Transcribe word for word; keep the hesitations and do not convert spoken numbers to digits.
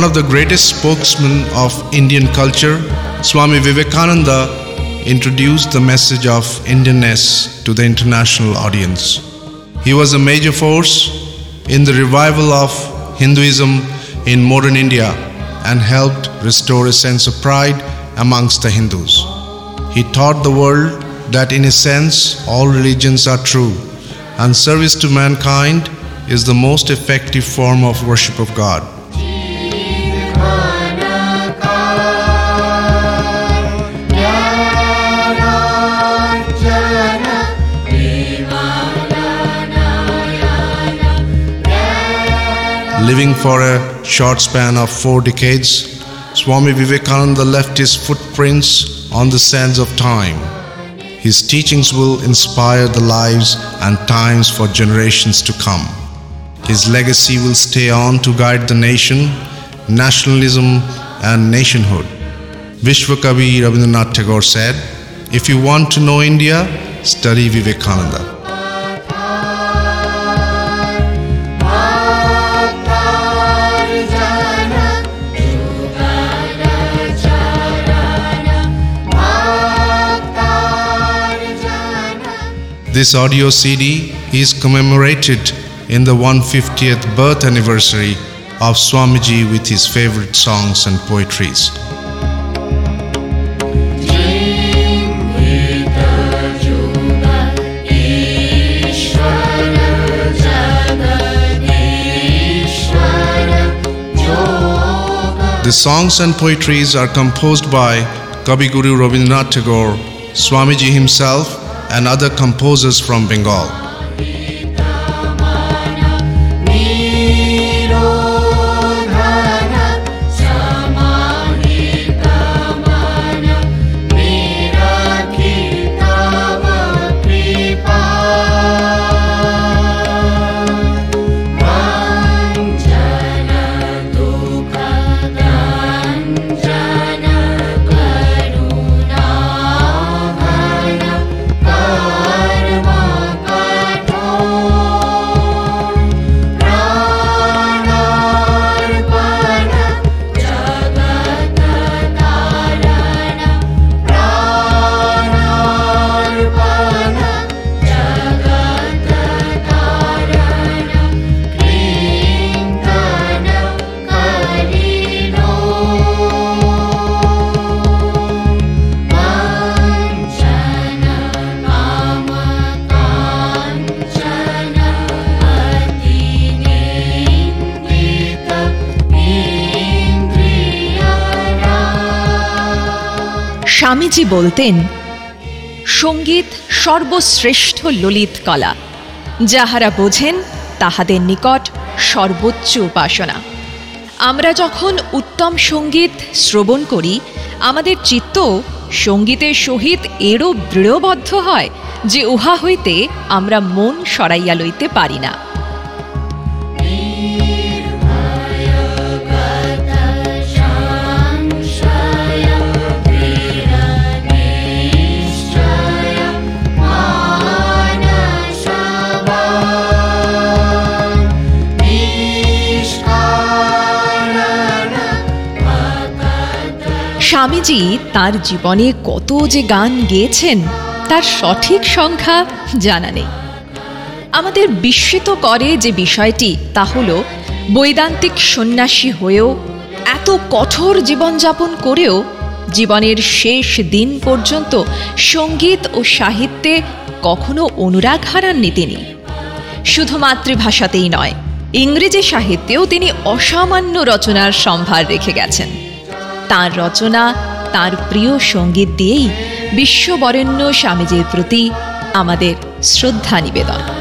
One of the greatest spokesmen of Indian culture, Swami Vivekananda introduced the message of Indianness to the international audience. He was a major force in the revival of Hinduism in modern India and helped restore a sense of pride amongst the Hindus. He taught the world that in a sense all religions are true and service to mankind is the most effective form of worship of God. Living for a short span of four decades, Swami Vivekananda left his footprints on the sands of time. His teachings will inspire the lives and times for generations to come. His legacy will stay on to guide the nation, nationalism and nationhood. Vishwakavi Rabindranath Tagore said, "If you want to know India, study Vivekananda." This audio C D is commemorated in the one hundred fiftieth birth anniversary of Swamiji with his favorite songs and poetries. The songs and poetries are composed by Kavi Guru Rabindranath Tagore, Swamiji himself, and other composers from Bengal. Swamiji বলতেন, সঙ্গীত সর্বশ্রেষ্ঠ ললিত কলা, যাহারা বোঝেন তাহাদের নিকট সর্বোচ্চ উপাসনা। আমরা যখন উত্তম সঙ্গীত শ্রবণ করি, আমাদের চিত্ত সঙ্গীতের সহিত এরূপ দৃঢ়বদ্ধ হয় যে উহা হইতে আমরা মন সরাইয়া লইতে পারি না। স্বামীজি তার জীবনে কত যে গান গেয়েছেন তার সঠিক সংখ্যা জানা নেই। আমাদের বিস্মিত করে যে বিষয়টি, তা হল বৈদান্তিক সন্ন্যাসী হয়েও, এত কঠোর জীবনযাপন করেও জীবনের শেষ দিন পর্যন্ত সঙ্গীত ও সাহিত্যে কখনো অনুরাগ হারাননি তিনি। শুধু মাতৃভাষাতেই নয়, ইংরেজি সাহিত্যেও তিনি অসামান্য রচনার সম্ভার রেখে গেছেন। তাঁর রচনা, তাঁর প্রিয় সঙ্গীত দিয়েই বিশ্ববরেণ্য স্বামীজির প্রতি আমাদের শ্রদ্ধা নিবেদন।